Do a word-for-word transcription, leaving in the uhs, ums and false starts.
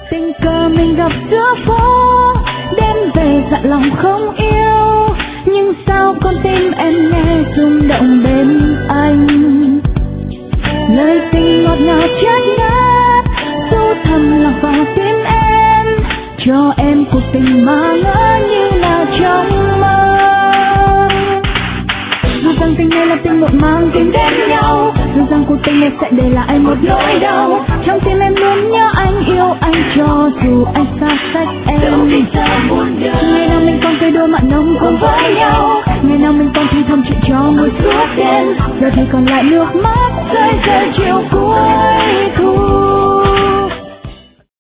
Tình cờ mình gặp giữa phố, đêm về dặn lòng không yêu, nhưng sao con tim em nghe rung động bên anh. Lời tình ngọt ngào chát ngát, du thầm lạc vào tim em, cho em cuộc tình mà ngỡ như là trong mơ. Dù rằng tình này là tình một mang tìm đến nhau, dù rằng cuộc tình này sẽ để lại một nỗi đau, trong tim em luôn nhớ anh, yêu anh cho dù anh xa cách em. Ngày nào mình còn cười đôi mặn nồng cùng với nhau, ngày nào mình còn thì thầm chuyện cho một suốt đêm, giờ thì còn lại nước mắt rơi rơi chiều cuối thu.